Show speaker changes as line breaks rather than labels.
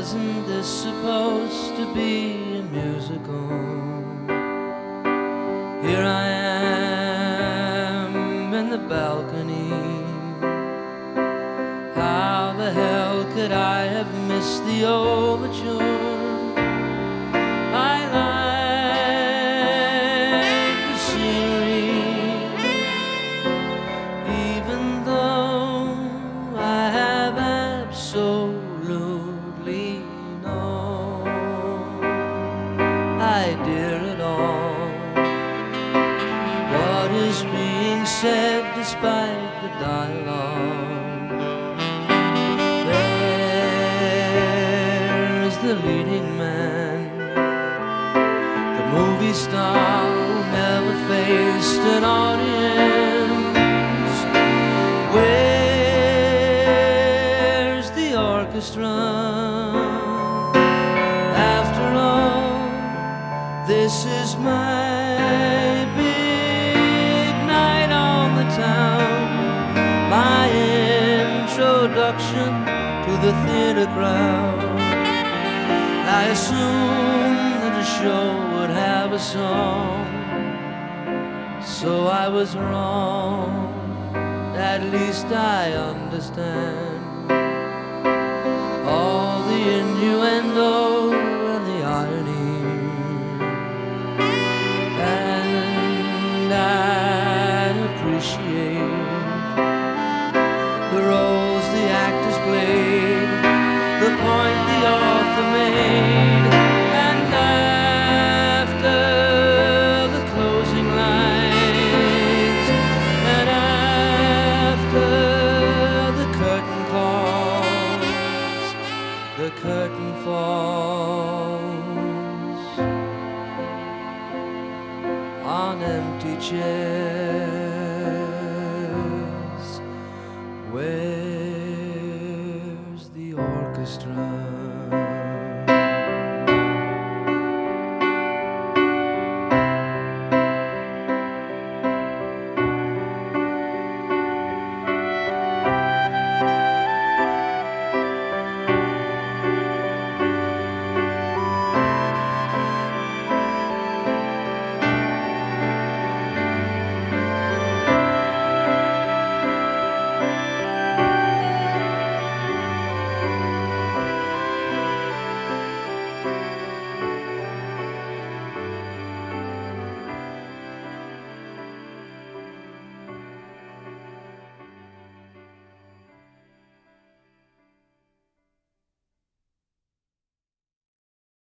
Wasn't this supposed to be a musical? Here I am in the balcony. How the hell could I have missed the overture? I like the scenery, even though I have absolutely no idea at all what is being said despite the dialogue. There's the leading man, the movie star who never faced an audience. Where's the orchestra? After all, this is my big night on the town, my introduction to the theater crowd. I assumed that a show would have a song, so I was wrong. At least I understand all the innuendo and the irony, and I appreciate the roles the actors played, the point the author made, and after the closing lines, and after the curtain falls on empty chairs. Where's the orchestra?